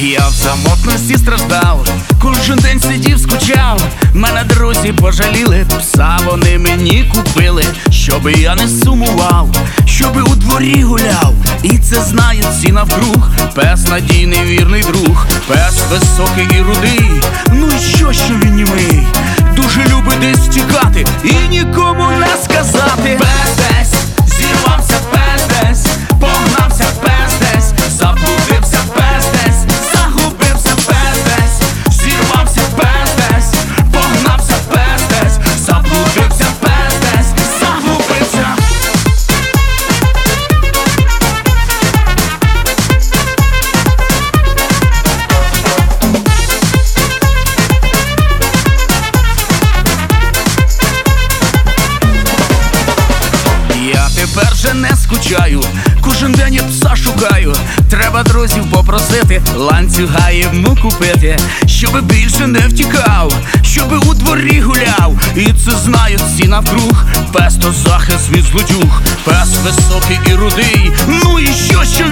Я в самотності страждав, кожен день сидів, скучав. Мене друзі пожаліли, пса вони мені купили, щоби я не сумував, щоби у дворі гуляв. І це знають всі навкруг. Пес надійний, вірний друг, пес високий і рудий. Ну і що він німий? Дуже любить десь тікати і нікому не сказати. Пес десь зірвався, пес десь погнався, пес десь заблудився, пес десь загубився, пес десь зірвався, пес десь погнався, пес десь заблудився, пес десь загубився. Я тепер же не скучаю, кожен день я пса шукаю. Треба друзів попросити, ланцюга йому купити, щоби більше не втікав, щоби у дворі гуляв. І це знають всі навкруг. Пес то захист від злодюг, пес високий і рудий. Ну і що